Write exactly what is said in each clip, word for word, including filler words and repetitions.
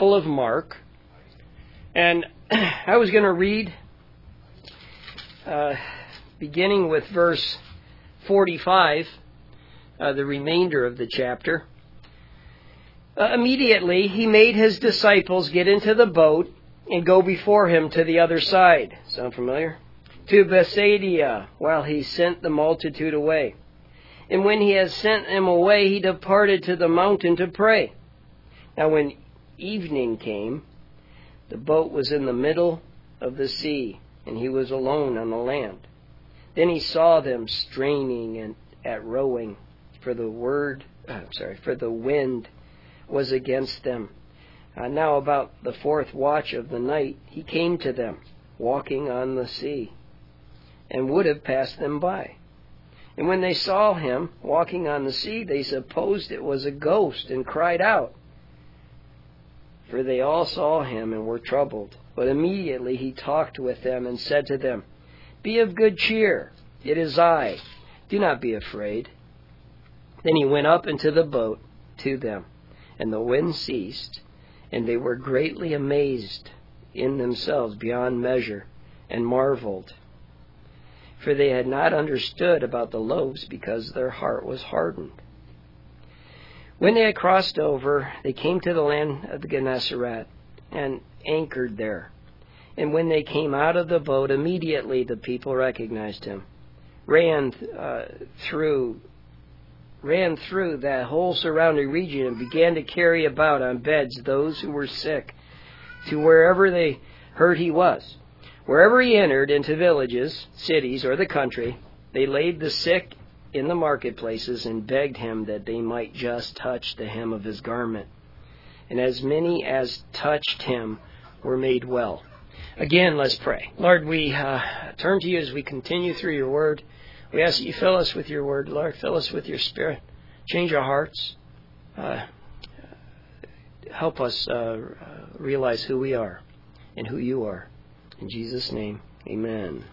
Gospel of Mark. And I was going to read, uh, beginning with verse forty-five, uh, the remainder of the chapter. Uh, immediately he made his disciples get into the boat and go before him to the other side. Sound familiar? To Bethsaida, while he sent the multitude away. And when he had sent them away, he departed to the mountain to pray. Now when evening came, the boat was in the middle of the sea, and he was alone on the land. Then he saw them straining and at rowing, for the word, uh, sorry, for the wind was against them. Uh, now about the fourth watch of the night, he came to them, walking on the sea, and would have passed them by. And when they saw him walking on the sea, they supposed it was a ghost, and cried out. For they all saw him and were troubled. But immediately he talked with them and said to them, Be of good cheer, it is I. Do not be afraid. Then he went up into the boat to them, and the wind ceased, and they were greatly amazed in themselves beyond measure, and marveled. For they had not understood about the loaves, because their heart was hardened. When they had crossed over, they came to the land of Gennesaret, and anchored there. And when they came out of the boat, immediately the people recognized him, ran uh, through ran through that whole surrounding region, and began to carry about on beds those who were sick, to wherever they heard he was. Wherever he entered into villages, cities, or the country, they laid the sick in the marketplaces and begged him that they might just touch the hem of his garment. And as many as touched him were made well. Again, let's pray. Lord, we uh, turn to you as we continue through your word. We ask that you fill us with your word, Lord. Fill us with your spirit. Change our hearts. Uh, help us uh, realize who we are and who you are. In Jesus' name, amen.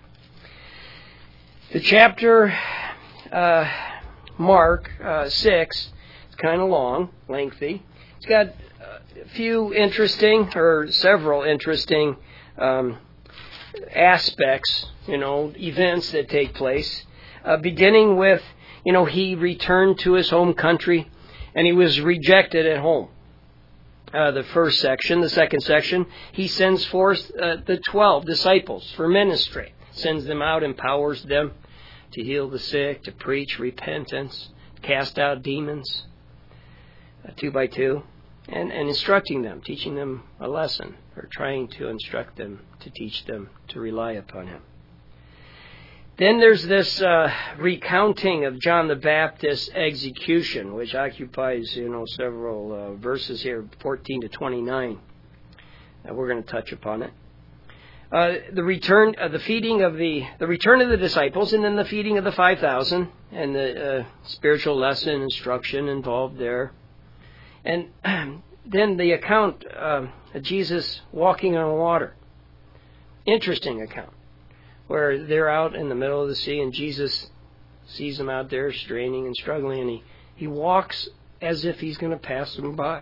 The chapter, uh, Mark uh, six, is kind of long, lengthy. It's got a few interesting, or several interesting um, aspects, you know, events that take place. Uh, beginning with, you know, he returned to his home country, and he was rejected at home. Uh, the first section. The second section, he sends forth uh, the twelve disciples for ministry. Sends them out, empowers them to heal the sick, to preach repentance, cast out demons, uh, two by two, and, and instructing them, teaching them a lesson, or trying to instruct them, to teach them to rely upon him. Then there's this uh, recounting of John the Baptist's execution, which occupies, you know, several uh, verses here, fourteen to twenty-nine. Uh, we're going to touch upon it. Uh, the return, uh, the feeding of the, the return of the disciples, and then the feeding of the five thousand, and the uh, spiritual lesson instruction involved there, and then the account uh, of Jesus walking on water. Interesting account, where they're out in the middle of the sea, and Jesus sees them out there straining and struggling, and he, he walks as if he's going to pass them by.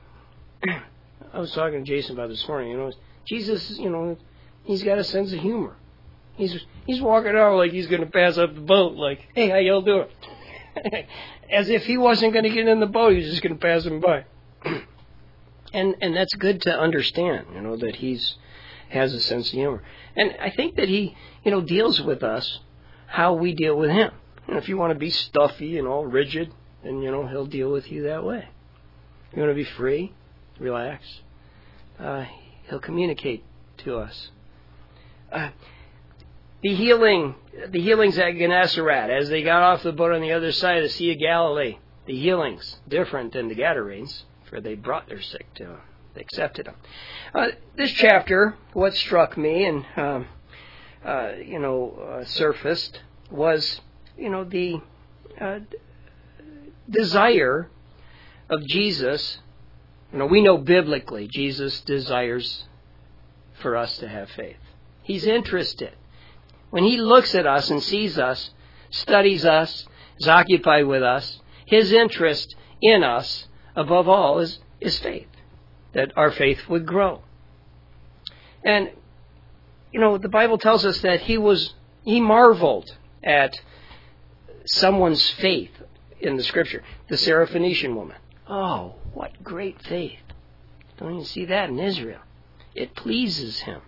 I was talking to Jason about this morning. You know, Jesus, you know, he's got a sense of humor. He's he's walking out like he's going to pass up the boat, like, hey, how y'all doing? As if he wasn't going to get in the boat, he was just going to pass them by. and and that's good to understand, you know, that he's has a sense of humor. And I think that he, you know, deals with us how we deal with him. You know, if you want to be stuffy and all rigid, then, you know, he'll deal with you that way. If you want to be free, relax, uh, he'll communicate to us. Uh, the healing, the healings at Gennesaret, as they got off the boat on the other side of the Sea of Galilee, the healings, different than the Gadarenes, for they brought their sick to him. They accepted him. Uh, this chapter, what struck me and, um, uh, you know, uh, surfaced was, you know, the uh, desire of Jesus. You know, we know biblically Jesus desires for us to have faith. He's interested. When he looks at us and sees us, studies us, is occupied with us, his interest in us, above all, is, is faith. that our faith would grow. And, you know, the Bible tells us that he was, he marveled at someone's faith in the Scripture. The Syrophoenician woman. Oh, what great faith. Don't even see that in Israel. It pleases him.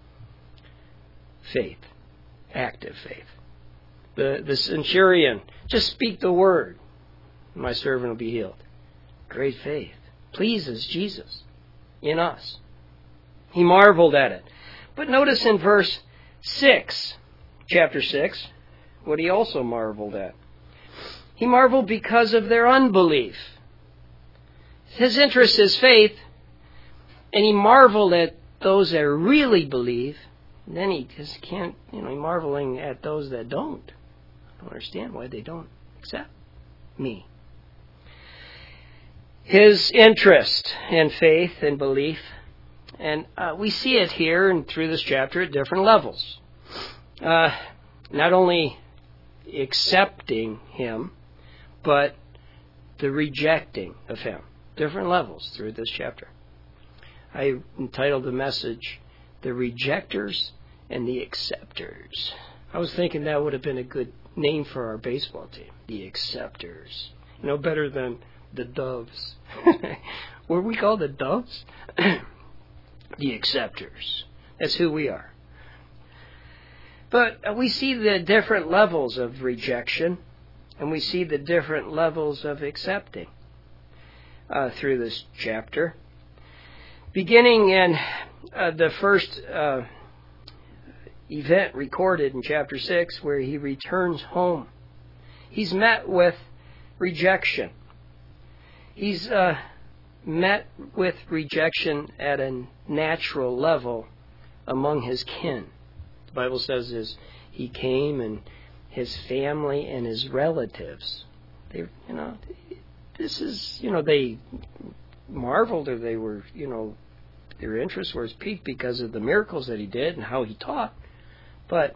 Faith. Active faith. The, the centurion. Just speak the word. My servant will be healed. Great faith. Pleases Jesus in us. He marveled at it. But notice in verse six, chapter six, what he also marveled at. He marveled because of their unbelief. His interest is faith, and he marveled at those that really believe. And then he just can't, you know, marveling at those that don't. I don't understand why they don't accept me. His interest in faith and belief, and uh, we see it here and through this chapter at different levels. Uh, not only accepting him, but the rejecting of him. Different levels through this chapter. I entitled the message, The Rejectors and the Acceptors. I was thinking that would have been a good name for our baseball team. The Acceptors. No better than the Doves. Were we called the Doves? The Acceptors. That's who we are. But we see the different levels of rejection, and we see the different levels of accepting uh, through this chapter. Beginning in uh, the first uh, event recorded in chapter six, where he returns home. He's met with rejection. He's uh, met with rejection at a natural level among his kin. The Bible says is he came and his family and his relatives. They, you know, this is, you know, they marveled, or they were, you know, their interest was piqued because of the miracles that he did and how he taught. But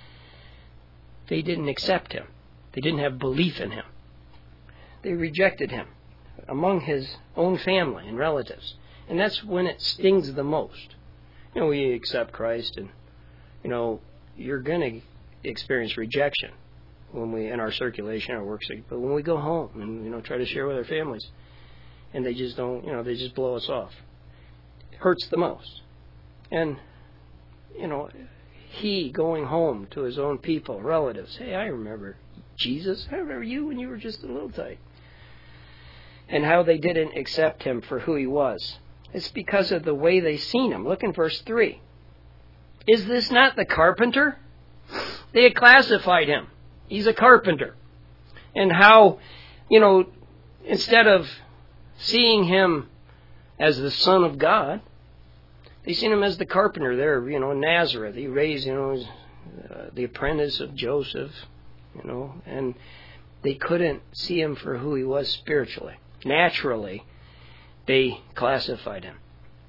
they didn't accept him. They didn't have belief in him. They rejected him among his own family and relatives. And that's when it stings the most. You know, we accept Christ, and, you know, you're going to experience rejection when we, in our circulation, our work, but when we go home and, you know, try to share with our families, and they just don't, you know, they just blow us off. It hurts the most. And, you know, he going home to his own people, relatives, hey, I remember Jesus. I remember you when you were just a little tight. And how they didn't accept him for who he was. It's because of the way they seen him. Look in verse three. Is this not the carpenter? They had classified him. He's a carpenter. And how, you know, instead of seeing him as the Son of God, they seen him as the carpenter there, you know, in Nazareth. He raised, you know, uh, the apprentice of Joseph, you know, and they couldn't see him for who he was spiritually. Naturally, they classified him.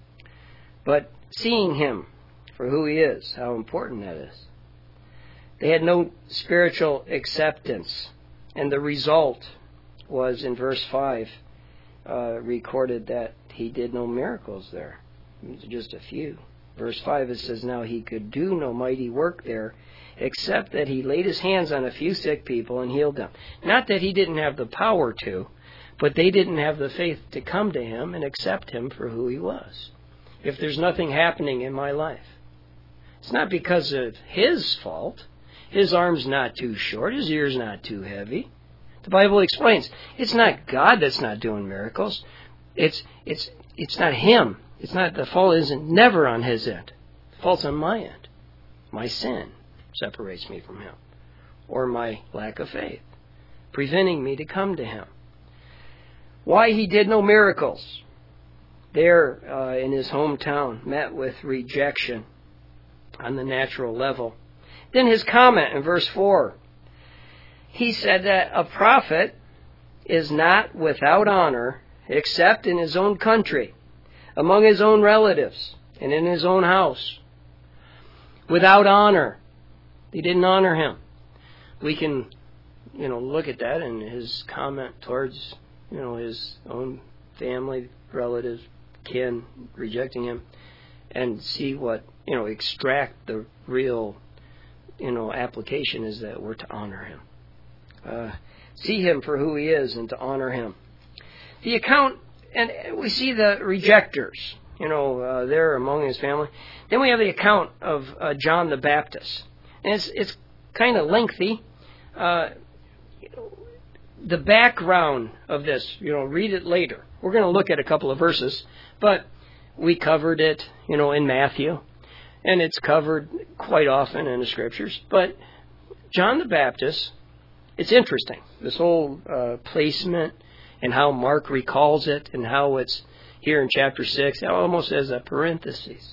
But seeing him for who he is, how important that is. They had no spiritual acceptance. And the result was in verse five, uh, recorded that he did no miracles there. Just a few. Verse five, it says, now he could do no mighty work there, except that he laid his hands on a few sick people and healed them. Not that he didn't have the power to, but they didn't have the faith to come to him and accept him for who he was. If there's nothing happening in my life, it's not because of his fault. His arm's not too short. His ear's not too heavy. The Bible explains it's not God that's not doing miracles. It's it's it's not him. It's not, the fault isn't never on his end. The fault's on my end. My sin separates me from him, or my lack of faith, preventing me to come to him. Why he did no miracles there uh, in his hometown, met with rejection on the natural level. Then his comment in verse four, he said that a prophet is not without honor except in his own country, among his own relatives, and in his own house. Without honor. They didn't honor him. We can, you know, look at that in his comment towards, you know, his own family, relatives, kin rejecting him, and see what, you know, extract the real, you know, application is that we're to honor him. Uh, see him for who he is and to honor him. The account, and we see the rejectors, you know, uh, there among his family. Then we have the account of uh, John the Baptist. And it's, it's kind of lengthy. Uh, the background of this, you know, read it later. We're going to look at a couple of verses, but we covered it, you know, in Matthew, and it's covered quite often in the Scriptures. But John the Baptist, it's interesting, this whole uh, placement and how Mark recalls it and how it's here in chapter six, almost as a parenthesis.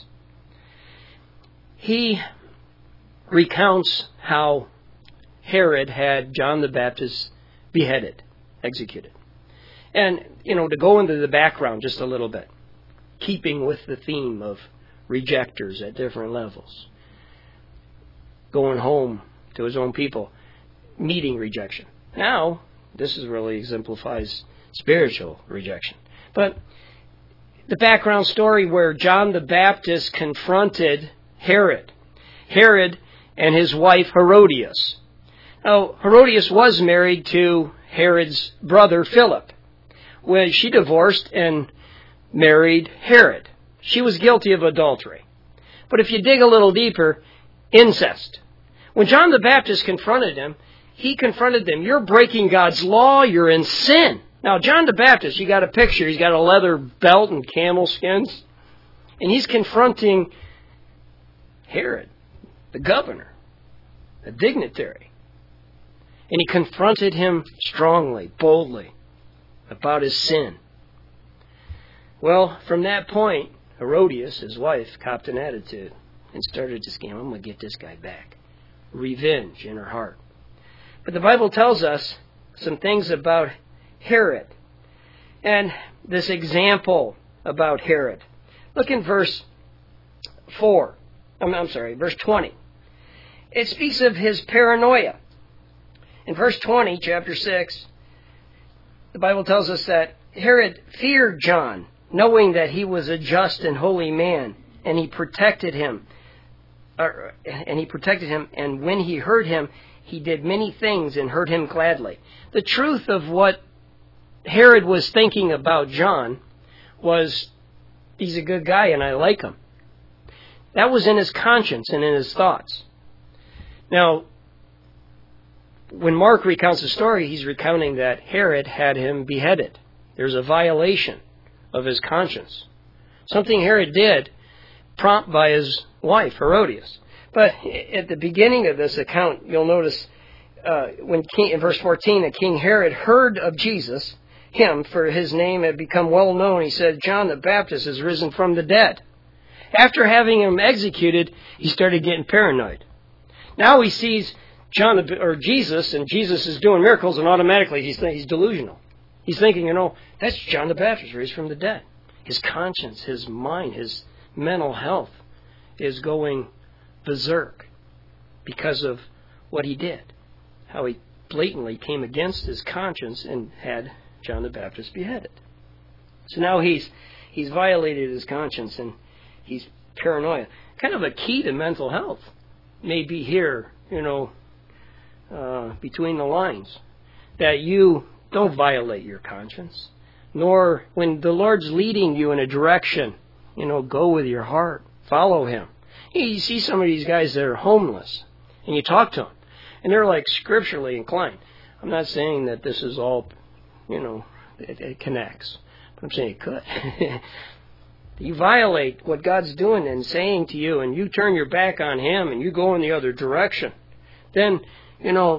He recounts how Herod had John the Baptist beheaded, executed. And, you know, to go into the background just a little bit, keeping with the theme of rejectors at different levels, going home to his own people, meeting rejection. Now, this is really exemplifies spiritual rejection. But the background story where John the Baptist confronted Herod. Herod and his wife Herodias. Now, Herodias was married to Herod's brother Philip, when she divorced and married Herod. She was guilty of adultery. But if you dig a little deeper, incest. When John the Baptist confronted him, he confronted them. You're breaking God's law. You're in sin. Now, John the Baptist, you got a picture. He's got a leather belt and camel skins. And he's confronting Herod, the governor, a dignitary. And he confronted him strongly, boldly, about his sin. Well, from that point, Herodias, his wife, copped an attitude and started to scheme, I'm going to get this guy back. Revenge in her heart. But the Bible tells us some things about Herod and this example about Herod. Look in verse four. I'm, I'm sorry, verse twenty. It speaks of his paranoia. In verse twenty, chapter six, the Bible tells us that Herod feared John, knowing that he was a just and holy man, and he protected him. Uh, and he protected him, and when he heard him, he did many things and heard him gladly. The truth of what Herod was thinking about John was, he's a good guy and I like him. That was in his conscience and in his thoughts. Now, when Mark recounts the story, he's recounting that Herod had him beheaded. There's a violation of his conscience. Something Herod did, prompted by his wife, Herodias. But at the beginning of this account, you'll notice uh, when King, in verse fourteen, that King Herod heard of Jesus, him, for his name had become well known. He said, John the Baptist has risen from the dead. After having him executed, he started getting paranoid. Now he sees John or Jesus, and Jesus is doing miracles, and automatically he's he's delusional. He's thinking, you know, that's John the Baptist raised from the dead. His conscience, his mind, his mental health is going berserk because of what he did. How he blatantly came against his conscience and had John the Baptist beheaded. So now he's he's violated his conscience and he's paranoia. Kind of a key to mental health may be here, you know, uh, between the lines, that you don't violate your conscience, nor when the Lord's leading you in a direction, you know, go with your heart, follow him. You see some of these guys that are homeless, and you talk to them, and they're like scripturally inclined. I'm not saying that this is all, you know, it, it connects, but I'm saying it could. You violate what God's doing and saying to you, and you turn your back on him, and you go in the other direction, then, you know,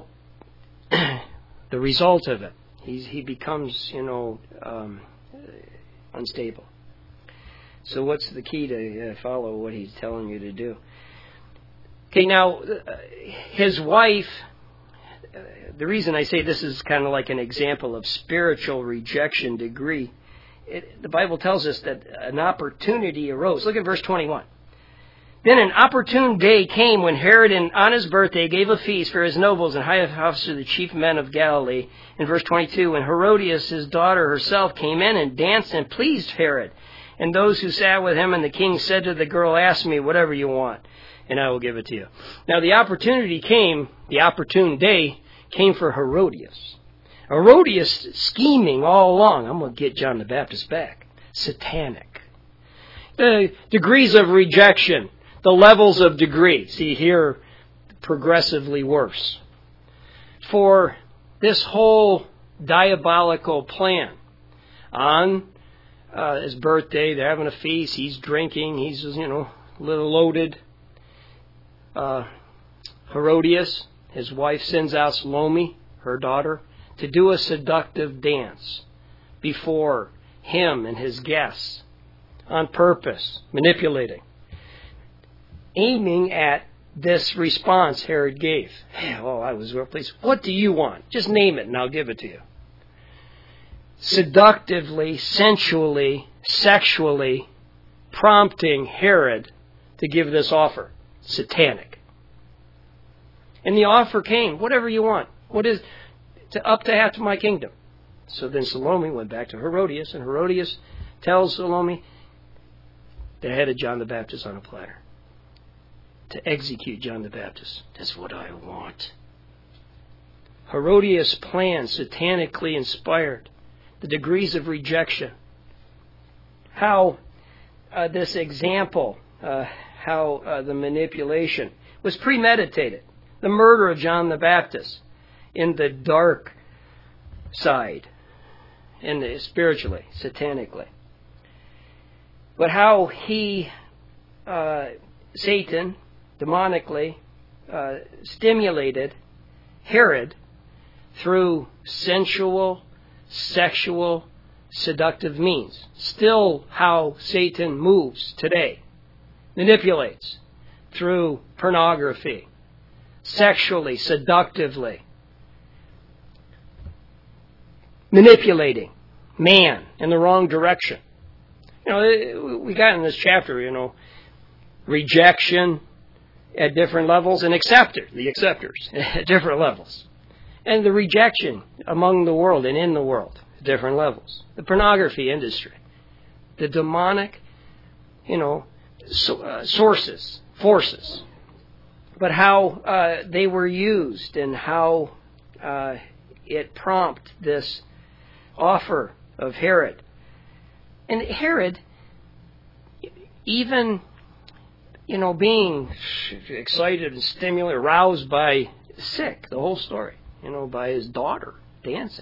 the result of it, he's, he becomes, you know, um, unstable. So what's the key to uh, follow what he's telling you to do? Okay, now, uh, his wife, uh, the reason I say this is kind of like an example of spiritual rejection degree, it, the Bible tells us that an opportunity arose. Look at verse twenty-one. Then an opportune day came when Herod, on his birthday, gave a feast for his nobles and high officers, the chief men of Galilee. In verse twenty-two, when Herodias, his daughter herself, came in and danced and pleased Herod. And those who sat with him, and the king said to the girl, ask me whatever you want, and I will give it to you. Now the opportunity came, the opportune day came for Herodias. Herodias scheming all along. I'm going to get John the Baptist back. Satanic. The degrees of rejection, the levels of degree. See here, progressively worse. For this whole diabolical plan. On uh, his birthday, they're having a feast. He's drinking. He's, you know, a little loaded. Uh, Herodias, his wife, sends out Salome, her daughter, to do a seductive dance before him and his guests on purpose, manipulating, aiming at this response Herod gave. Oh, I was real pleased. What do you want? Just name it and I'll give it to you. Seductively, sensually, sexually prompting Herod to give this offer. Satanic. And the offer came, whatever you want. What is to up to half of my kingdom. So then Salome went back to Herodias, and Herodias tells Salome they had a John the Baptist on a platter. To execute John the Baptist. That's what I want. Herodias' plan, satanically inspired. The degrees of rejection. How uh, this example, uh, how uh, the manipulation was premeditated. The murder of John the Baptist in the dark side, in the spiritually, satanically. But how he, uh, Satan, demonically uh, stimulated Herod through sensual, sexual, seductive means. Still how Satan moves today. Manipulates through pornography, sexually, seductively. Manipulating man in the wrong direction. You know, we got in this chapter, you know, rejection at different levels and acceptors, the acceptors at different levels. And the rejection among the world and in the world at different levels. The pornography industry. The demonic, you know, so, uh, sources, forces. But how uh, they were used and how uh, it prompted this offer of Herod. And Herod, even, you know, being excited and stimulated, aroused by sick, the whole story, you know, by his daughter dancing,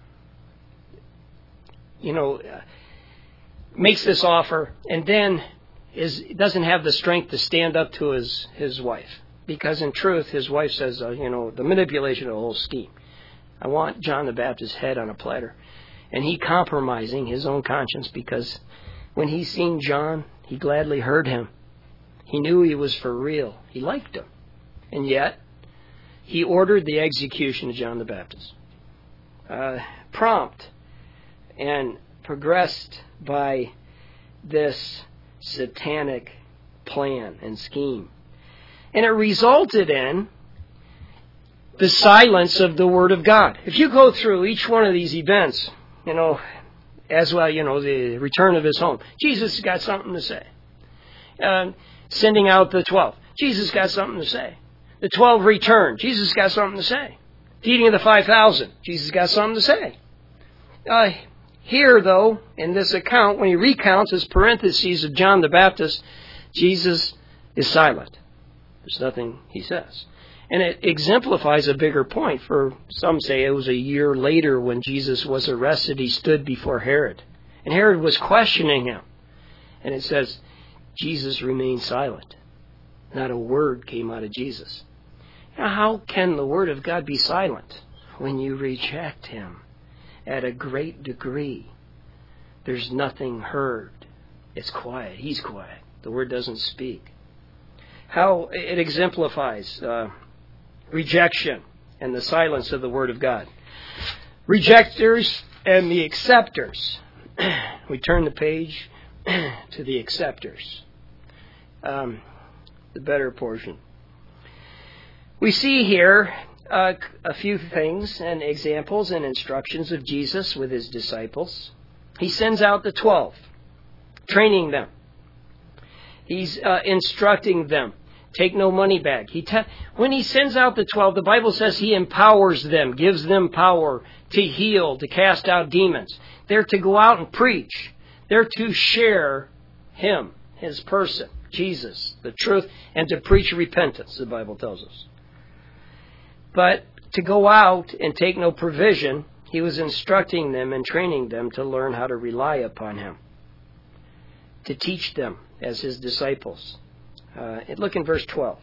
you know, uh, makes this offer and then is doesn't have the strength to stand up to his, his wife. Because in truth, his wife says, uh, you know, the manipulation of the whole scheme. I want John the Baptist's head on a platter. And he compromising his own conscience because when he seen John, he gladly heard him. He knew he was for real. He liked him. And yet, he ordered the execution of John the Baptist. Uh, prompt and progressed by this satanic plan and scheme. And it resulted in the silence of the Word of God. If you go through each one of these events, you know, as well, you know, the return of his home, Jesus has got something to say. Uh, sending out the twelve, Jesus got something to say. The twelve return, Jesus got something to say. Feeding of the five thousand, Jesus got something to say. Uh, here, though, in this account, when he recounts his parentheses of John the Baptist, Jesus is silent. There's nothing he says. And it exemplifies a bigger point. For some say it was a year later when Jesus was arrested, he stood before Herod. And Herod was questioning him. And it says, Jesus remained silent. Not a word came out of Jesus. Now, how can the Word of God be silent when you reject Him at a great degree? There's nothing heard. It's quiet. He's quiet. The Word doesn't speak. How it exemplifies uh, rejection and the silence of the Word of God. Rejectors and the acceptors. We turn the page to the acceptors. Um, the better portion. We see here uh, a few things and examples and instructions of Jesus with His disciples. He sends out the twelve. training them. He's uh, instructing them. Take no money back. He te- when he sends out the twelve, the Bible says he empowers them, gives them power to heal, to cast out demons. They're to go out and preach. They're to share him, his person, Jesus, the truth, and to preach repentance, the Bible tells us. But to go out and take no provision, he was instructing them and training them to learn how to rely upon him, to teach them as his disciples. Uh, look in verse twelve.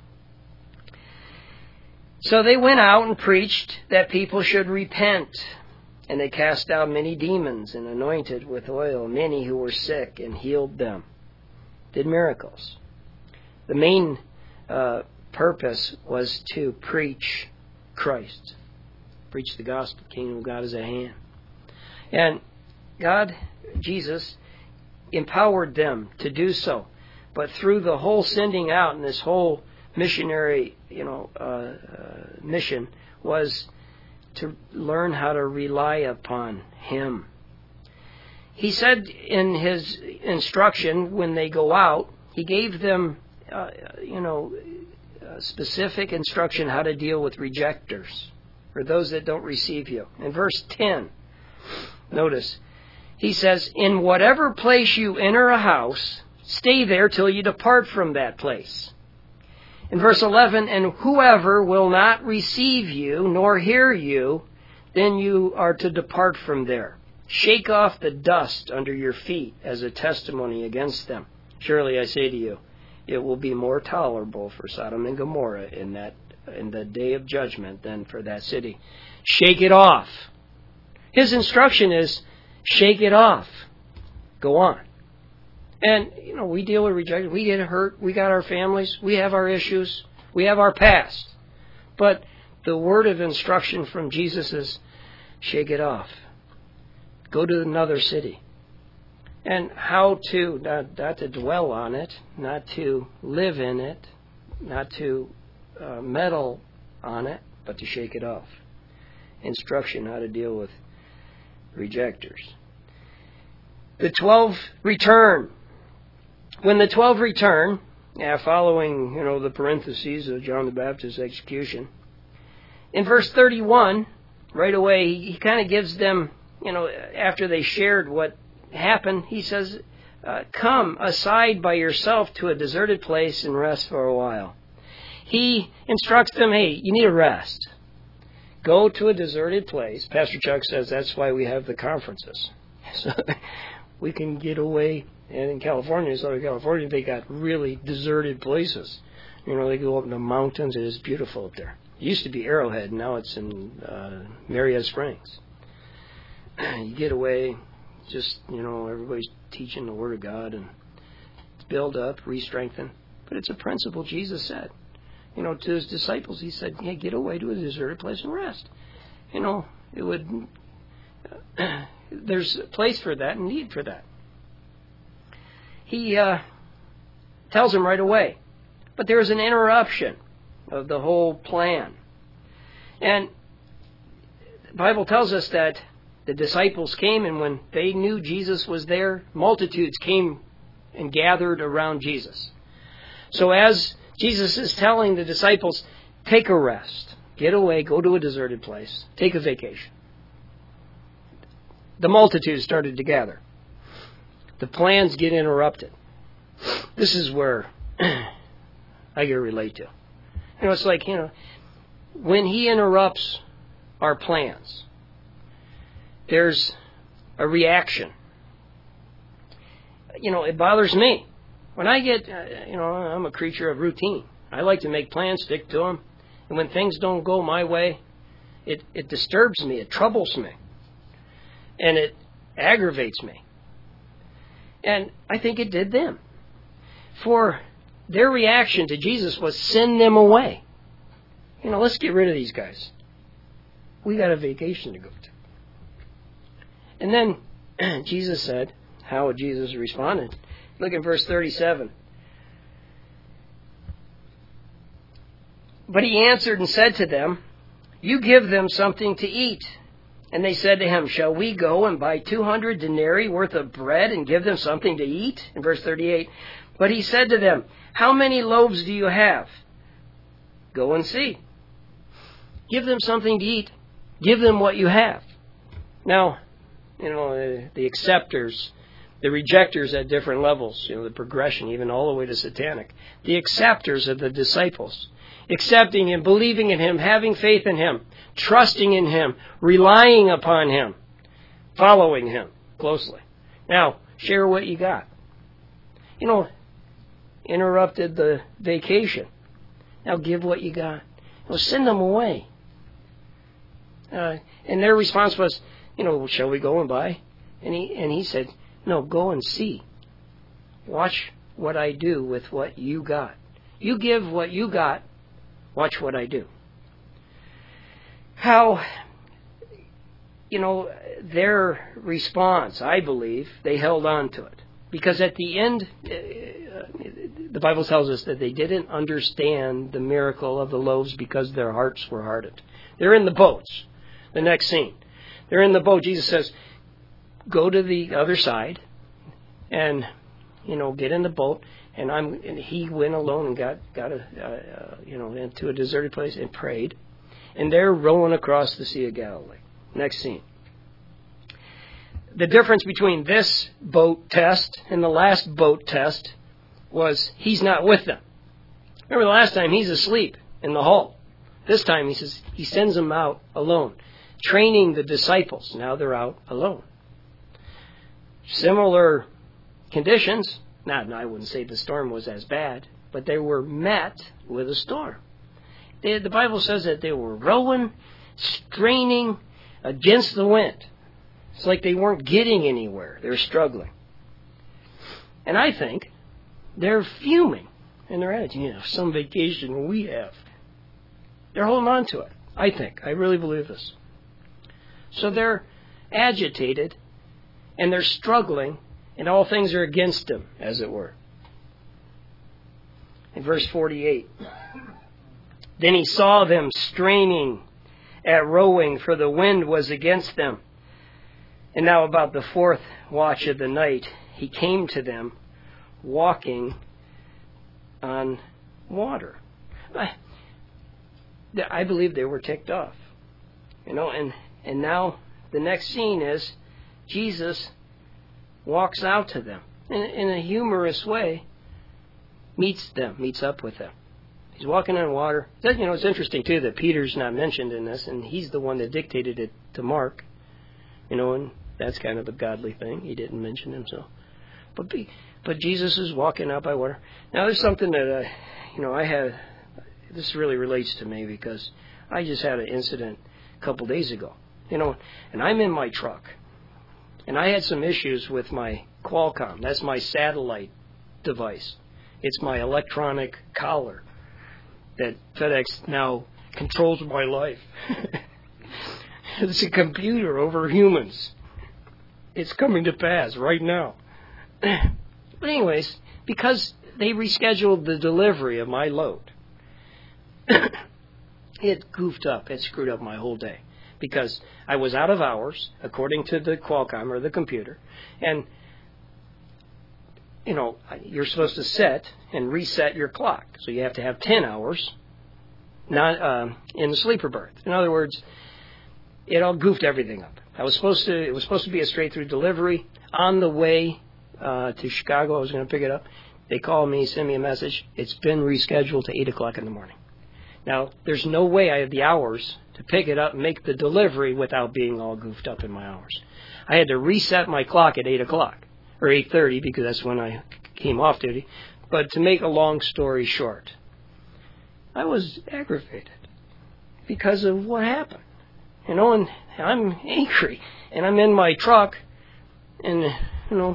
So they went out and preached that people should repent, and they cast out many demons and anointed with oil many who were sick and healed them, did miracles. The main uh, purpose was to preach Christ, preach the gospel. The kingdom of God is at hand. And God, Jesus, empowered them to do so. But through the whole sending out and this whole missionary, you know, uh, uh, mission was to learn how to rely upon him. He said in his instruction when they go out, he gave them, uh, you know, specific instruction how to deal with rejectors, or those that don't receive you. In verse ten, notice, he says, in whatever place you enter a house, stay there till you depart from that place. In verse eleven, and whoever will not receive you nor hear you, then you are to depart from there. Shake off the dust under your feet as a testimony against them. Surely I say to you, it will be more tolerable for Sodom and Gomorrah in that in the day of judgment than for that city. Shake it off. His instruction is, shake it off. Go on. And, you know, we deal with rejection. We get hurt. We got our families. We have our issues. We have our past. But the word of instruction from Jesus is, shake it off. Go to another city. And how to, not, not to dwell on it, not to live in it, not to uh, meddle on it, but to shake it off. Instruction how to deal with rejectors. The twelve return. When the twelve return, yeah, following, you know, the parentheses of John the Baptist's execution, in verse thirty-one, right away, he, he kind of gives them, you know, after they shared what happened, he says, uh, come aside by yourself to a deserted place and rest for a while. He instructs them, hey, you need a rest. Go to a deserted place. Pastor Chuck says that's why we have the conferences. So we can get away. And in California, Southern California, they got really deserted places. You know, they go up in the mountains. It is beautiful up there. It used to be Arrowhead. Now it's in uh, Marietta Springs. You get away. Just, you know, everybody's teaching the Word of God and build up, re-strengthen. But it's a principle Jesus said. You know, to his disciples, he said, hey, get away to a deserted place and rest. You know, it would, uh, there's a place for that and need for that. He uh, tells them right away. But there's an interruption of the whole plan. And the Bible tells us that the disciples came, and when they knew Jesus was there, multitudes came and gathered around Jesus. So as Jesus is telling the disciples, take a rest, get away, go to a deserted place, take a vacation, the multitudes started to gather. The plans get interrupted. This is where I can relate to. You know, it's like, you know, when he interrupts our plans, there's a reaction. You know, it bothers me. When I get, uh, you know, I'm a creature of routine. I like to make plans, stick to them. And when things don't go my way, it, it disturbs me. It troubles me. And it aggravates me. And I think it did them. For their reaction to Jesus was send them away. You know, let's get rid of these guys. We got a vacation to go to. And then Jesus said, how Jesus responded. Look at verse thirty-seven. But he answered and said to them, you give them something to eat. And they said to him, shall we go and buy two hundred denarii worth of bread and give them something to eat? In verse thirty-eight. But he said to them, how many loaves do you have? Go and see. Give them something to eat. Give them what you have. Now, you know, the acceptors, the rejectors at different levels, you know, the progression, even all the way to satanic. The acceptors of the disciples, accepting Him, believing in Him, having faith in Him, trusting in Him, relying upon Him, following Him closely. Now, share what you got. You know, interrupted the vacation. Now give what you got. Well, send them away. Uh, and their response was, you know, shall we go and buy? And he and he said, no, go and see. Watch what I do with what you got. You give what you got. Watch what I do. How, you know, their response, I believe, they held on to it. Because at the end, uh, the Bible tells us that they didn't understand the miracle of the loaves because their hearts were hardened. They're in the boats. The next scene. They're in the boat. Jesus says, go to the other side and, you know, get in the boat. And I'm. And he went alone and got, got a, uh, you know, into a deserted place and prayed. And they're rowing across the Sea of Galilee. Next scene. The difference between this boat test and the last boat test was he's not with them. Remember the last time he's asleep in the hull. This time he says he sends them out alone, training the disciples. Now they're out alone. Similar conditions. Now, I wouldn't say the storm was as bad, but they were met with a storm. They, the Bible says that they were rowing, straining against the wind. It's like they weren't getting anywhere. They were struggling. And I think they're fuming in their attitude. You know, some vacation we have. They're holding on to it. I think. I really believe this. So they're agitated and they're struggling and all things are against them, as it were. In verse forty-eight. Then he saw them straining at rowing, for the wind was against them. And now about the fourth watch of the night, he came to them walking on water. I, I believe they were ticked off. You know, and, and now the next scene is Jesus walks out to them in, in a humorous way, meets them, meets up with them. He's walking on water. You know, it's interesting, too, that Peter's not mentioned in this, and he's the one that dictated it to Mark. You know, and that's kind of a godly thing. He didn't mention himself. But be, but Jesus is walking out by water. Now, there's something that, uh, you know, I had, this really relates to me because I just had an incident a couple days ago. You know, and I'm in my truck. And I had some issues with my Qualcomm. That's my satellite device. It's my electronic collar that FedEx now controls my life. It's a computer over humans. It's coming to pass right now. But anyways, because they rescheduled the delivery of my load, it goofed up. It screwed up my whole day. Because I was out of hours, according to the Qualcomm or the computer. And, you know, you're supposed to set and reset your clock. So you have to have ten hours not uh, in the sleeper berth. In other words, it all goofed everything up. I was supposed to, it was supposed to be a straight through delivery. On the way uh, to Chicago, I was going to pick it up. They called me, sent me a message. It's been rescheduled to eight o'clock in the morning. Now, there's no way I have the hours to pick it up and make the delivery without being all goofed up in my hours. I had to reset my clock at eight o'clock, or eight thirty, because that's when I came off duty. But to make a long story short, I was aggravated because of what happened. You know, and I'm angry, and I'm in my truck, and, you know,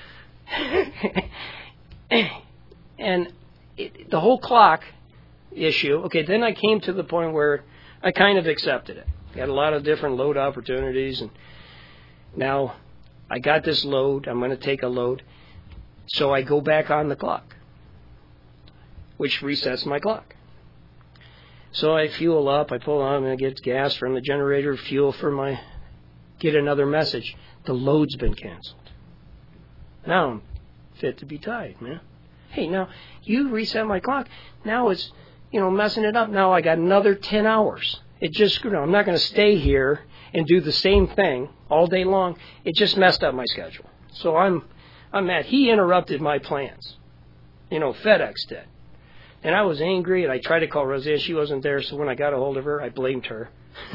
and it, the whole clock issue, okay, then I came to the point where I kind of accepted it. Got a lot of different load opportunities, and now I got this load. I'm going to take a load. So I go back on the clock, which resets my clock. So I fuel up. I pull on and I get gas from the generator, fuel for my get another message. The load's been canceled. Now I'm fit to be tied, man. Hey, now you reset my clock. Now it's, you know, messing it up. Now I got another ten hours. It just screwed up. I'm not going to stay here and do the same thing all day long. It just messed up my schedule. So I'm, I'm mad. He interrupted my plans. You know, FedEx did. And I was angry, and I tried to call Roseanne. She wasn't there, so when I got a hold of her, I blamed her.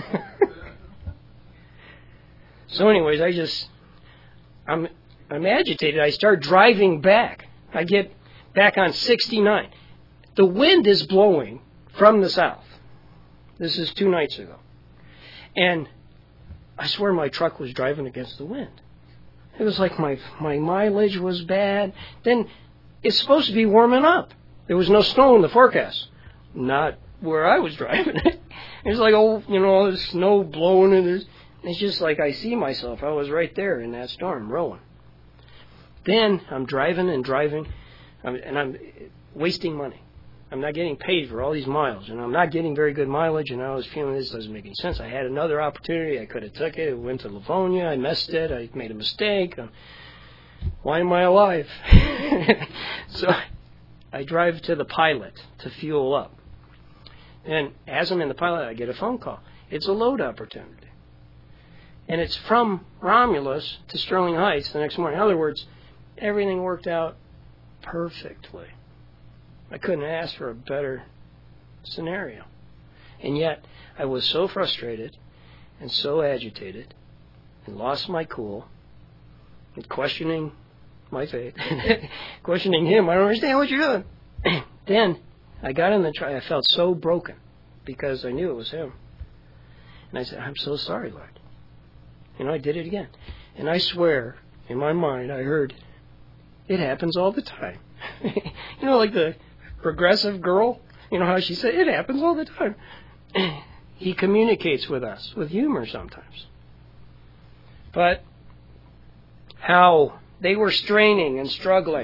So anyways, I just, I'm, I'm agitated. I start driving back. I get back on sixty-nine. The wind is blowing from the south. This is two nights ago. And I swear my truck was driving against the wind. It was like my my mileage was bad. Then it's supposed to be warming up. There was no snow in the forecast. Not where I was driving. It was like, oh, you know, there's snow blowing and there's, it's just like I see myself. I was right there in that storm, rowing. Then I'm driving and driving, and I'm wasting money. I'm not getting paid for all these miles, and I'm not getting very good mileage, and I was feeling this doesn't make any sense. I had another opportunity. I could have took it. It went to Livonia. I missed it. I made a mistake. Why am I alive? So I drive to the Pilot to fuel up. And as I'm in the Pilot, I get a phone call. It's a load opportunity. And it's from Romulus to Sterling Heights the next morning. In other words, everything worked out perfectly. I couldn't ask for a better scenario. And yet, I was so frustrated and so agitated and lost my cool and questioning my faith, questioning him. I don't understand what you're doing. Then I got in the truck. I felt so broken because I knew it was him. And I said, I'm so sorry, Lord. You know, I did it again. And I swear, in my mind, I heard, it happens all the time. You know, like the progressive girl, you know how she said, it happens all the time. He communicates with us with humor sometimes. But how they were straining and struggling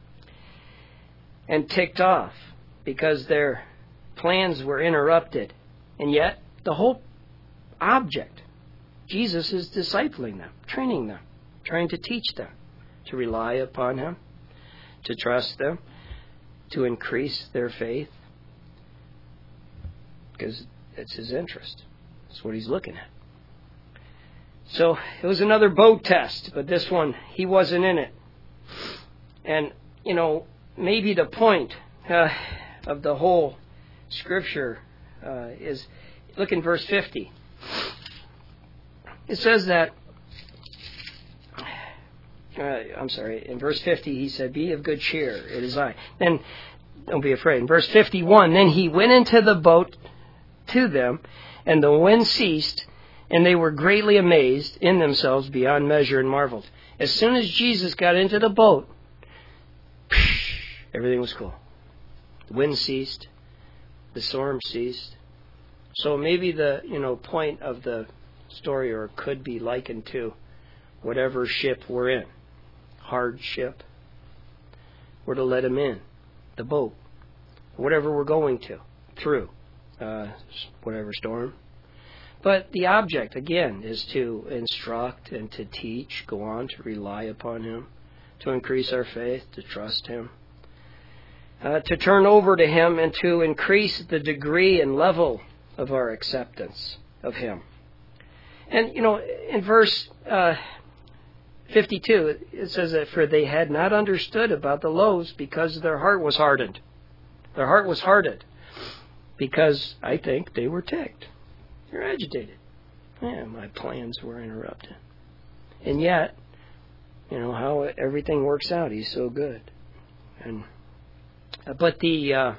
and ticked off because their plans were interrupted. And yet, the whole object, Jesus is discipling them, training them, trying to teach them to rely upon Him, to trust them, to increase their faith, because it's His interest. That's what He's looking at. So it was another boat test, but this one, he wasn't in it. And, you know, maybe the point uh, of the whole Scripture uh, is, look in verse fifty. It says that, uh, I'm sorry, in verse fifty he said, be of good cheer, it is I. Then, don't be afraid. In verse fifty-one, then he went into the boat to them, and the wind ceased, and they were greatly amazed in themselves beyond measure and marveled. As soon as Jesus got into the boat, everything was cool. The wind ceased. The storm ceased. So maybe the, you know, point of the story, or could be likened to whatever ship we're in. Hard ship. We're to let Him in. The boat. Whatever we're going to. Through. Uh, whatever storm. But the object, again, is to instruct and to teach, go on to rely upon Him, to increase our faith, to trust Him, uh, to turn over to Him, and to increase the degree and level of our acceptance of Him. And, you know, in verse uh, fifty-two, it says that, for they had not understood about the loaves because their heart was hardened. Their heart was hardened because, I think, they were ticked. You're agitated. Yeah, my plans were interrupted. And yet, you know, how everything works out. He's so good. And uh, But the uh,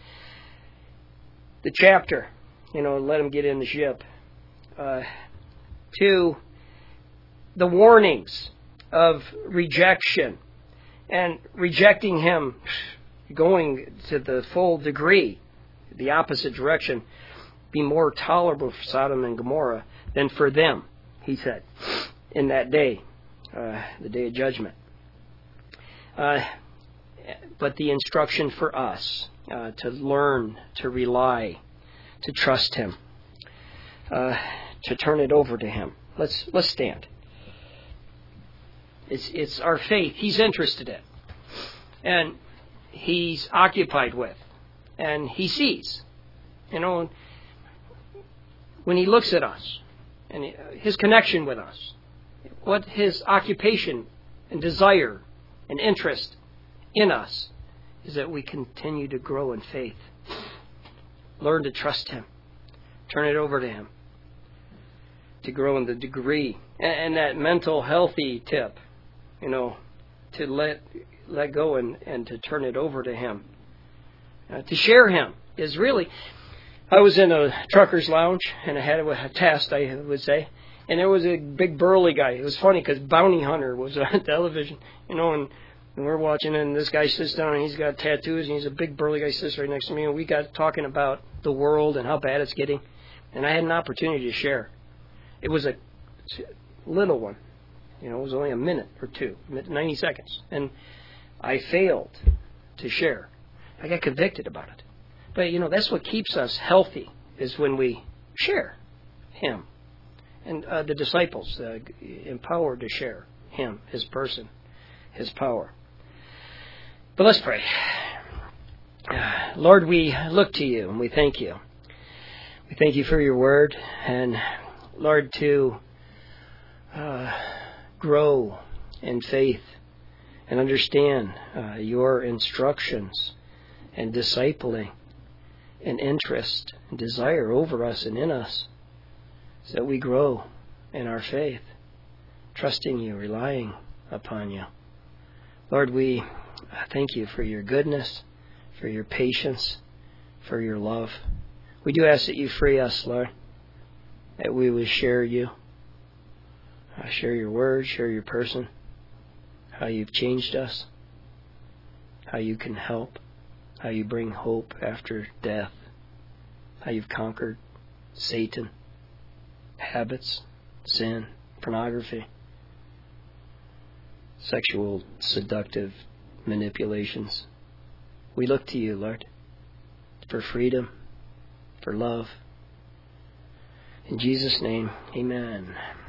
the chapter, you know, let him get in the ship. Uh, to the warnings of rejection and rejecting Him, going to the full degree, the opposite direction, be more tolerable for Sodom and Gomorrah than for them, he said, in that day, uh, the day of judgment. Uh, but the instruction for us uh, to learn, to rely, to trust Him, uh, to turn it over to Him, Let's let's stand. It's it's our faith He's interested in, and He's occupied with, and He sees. You know, when He looks at us, and His connection with us, what His occupation and desire and interest in us is that we continue to grow in faith. Learn to trust Him. Turn it over to Him. To grow in the degree. And, and that mental healthy tip, you know, to let let go and, and to turn it over to Him. Uh, to share Him is really... I was in a trucker's lounge, and I had a test, I would say, and there was a big burly guy. It was funny because Bounty Hunter was on television, you know, and, and we're watching, and this guy sits down, and he's got tattoos, and he's a big burly guy, sits right next to me, and we got talking about the world and how bad it's getting, and I had an opportunity to share. It was a little one, you know, it was only a minute or two, ninety seconds, and I failed to share. I got convicted about it. But, you know, that's what keeps us healthy, is when we share Him. And uh, the disciples, uh, empowered to share Him, His person, His power. But let's pray. Lord, we look to You and we thank You. We thank You for Your word. And, Lord, to uh, grow in faith and understand uh, Your instructions and discipling and interest and desire over us and in us, so that we grow in our faith, trusting You, relying upon You. Lord, we thank You for Your goodness, for Your patience, for Your love. We do ask that You free us, Lord, that we would share You, uh, share Your word, share Your person, how You've changed us, how You can help, how You bring hope after death, how You've conquered Satan, habits, sin, pornography, sexual seductive manipulations. We look to You, Lord, for freedom, for love. In Jesus' name, amen.